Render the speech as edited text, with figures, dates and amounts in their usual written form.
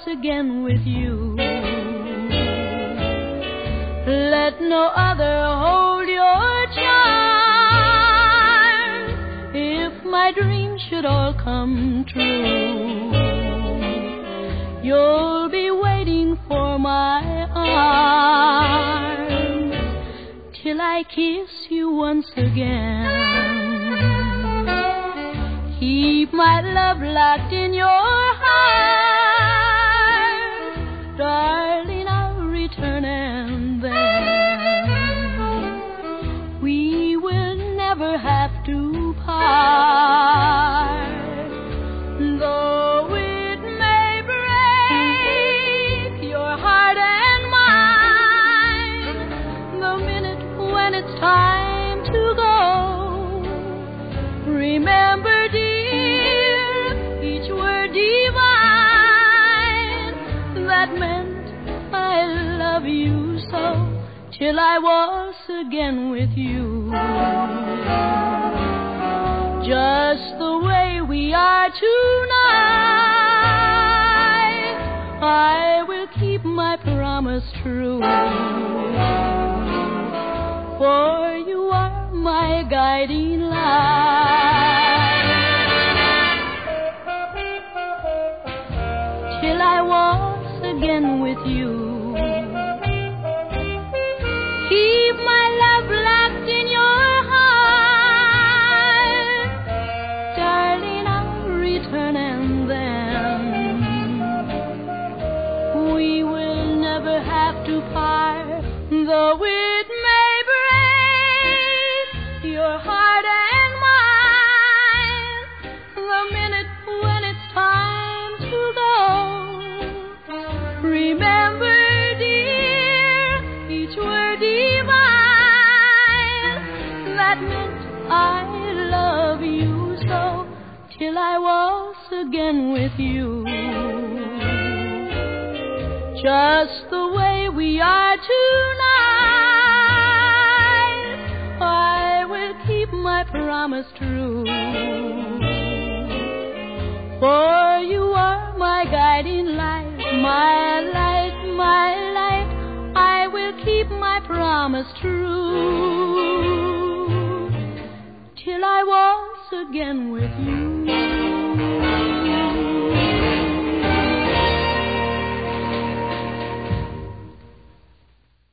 again with you. Let no other hold your charm. If my dreams should all come true, you'll be waiting for my arms till I kiss you once again. Keep my love locked in your heart, darling, I'll return and then we will never have to part. Though it may break your heart and mine, the minute when it's time to go, remember, dear, each word divine that meant I love you so till I was again with you. Just the way we are tonight, I will keep my promise true, for you are my guiding light. Till I was again with you, keep my love locked in your heart, darling, I'll return and then we will never have to part. Though it may break your heart and mine, the minute when it's time to go, remember, dear, each word divine that meant I love you so till I was again with you. Just the way we are tonight, I will keep my promise true, for you are my guiding light, my light, my light. I will keep my promise true till I was again with you.